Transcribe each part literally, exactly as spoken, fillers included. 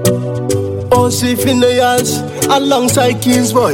O C Phineas alongside Kings Boy,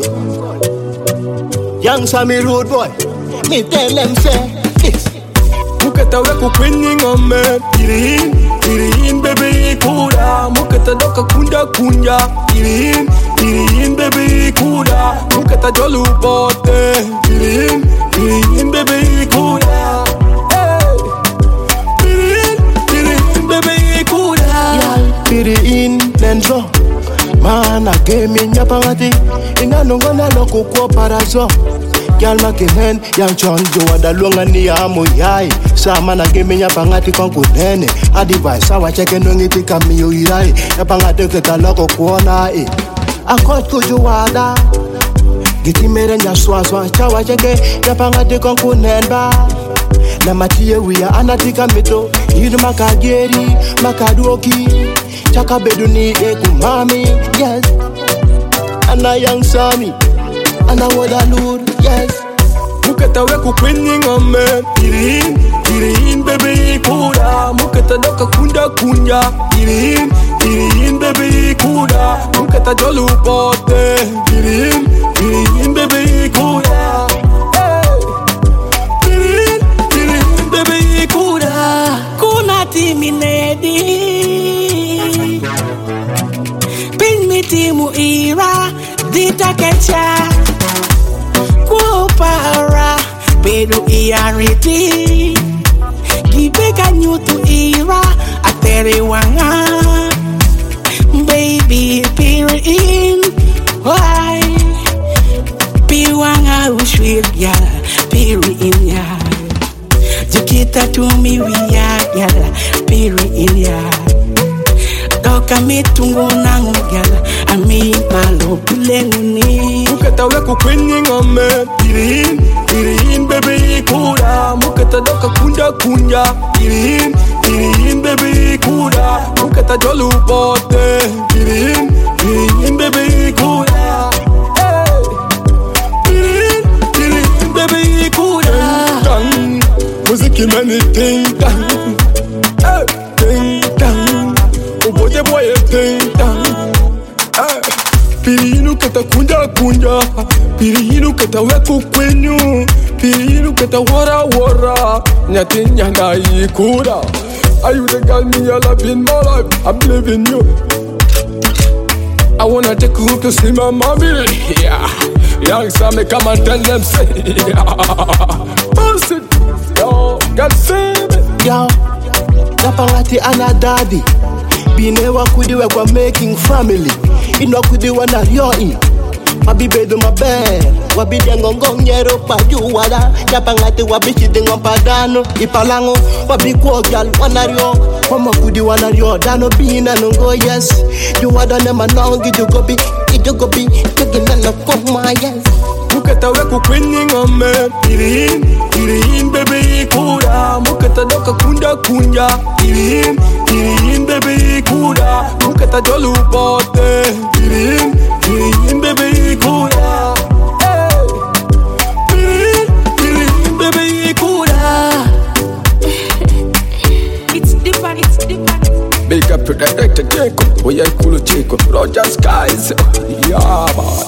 Young Sammy Road Boy. Me tell them say this. Mukata weku kwenye ngome, Pirihin, pirihin baby kuda. Mukata doka kunda kunya, Pirihin, pirihin baby kuda. Mukata jolu bote, Pirihin, pirihin baby kuda. Hey, Pirihin, pirihin baby kuda. Pirihin nenzo, mana game nyapangati. Inanongana loko kwa parazo. Girl makihen, yang chonjo wadalunga ni amu yai. Sama na game nyapangati konkunene. Advice sawa cheke nungiti kamiyo irai. Nyapangati kita loko kuona eh. Akot kujuwada Giti mere nya swaswa chawa cheke Nyapangati konkunen ba. Na matiye wia anatika mito. Yidu makageri, makaduoki. Chaka beduni eku mami, yes. Ana yang sami Ana wadalur, yes. Mukata weku kwenye ngome, Pirihin, pirihin baby kuda. Mukata doka kunda kunya, Pirihin, pirihin baby kuda. Mukata jolu bote, Pirihin, pirihin baby kuda. Hey, Pirihin, pirihin baby kuda. Kuna timi nedi Pin mi timu ira Dita kecha Kupara Pedu iariti Kibeka nyutu ira Atere wanga Baby Pirihin Why Piwanga ushwir ya Pirihin ya Jikita tumi wiya yala Pirihin ya Doka mitungu nangu yala Ami malo kulenguni Mukata weku kwenye ngome, Pirihin, pirihin baby kuda. Mukata doka kunda kunya, Pirihin, pirihin baby kuda. Mukata jolu bote, Pirihin, pirihin baby kuda. Hey, Pirihin, pirihin baby kuda. Dang, muziki mani ting dang. Hey, ting dang. Oboje boye ting dang. Hey. Pirihinu kata kunja kunja, pirihinu kata weku kwenyu, pirihinu kata wara wara, nyati nyana ikura. Are you the girl me I love in my life? I believe in you. I wanna take you to see my mommy. Yeah, young Sammy come and tell them say, yeah, boss it, yo, God save it. Yo, Nyapangati ana daddy. Bine wakudi wekwa making family. Ino kudi wana rioi. Mabibedo mabe. Wabidi ngongong nyero pa juwada. Nyapangati wabishidi ngompadano. Ipalango wabikuo gyal wana rio. Wama kudi wana rio. Dano bina nungo yes. Juwada nema nongi jugobi. Ijugobi. Jugina na foma yes. Mukata weku kwenye ngome, Pirihin, pirihin baby kuda. Mukata doka kunda kunya, Pirihin, pirihin baby kuda. Mukata jolu bote, Pirihin, pirihin baby kuda. Hey, Pirihin, pirihin baby kuda. It's different, it's different. Big up to the director Jacob, we are cool Jacob, Roger Skies. Yeah, man.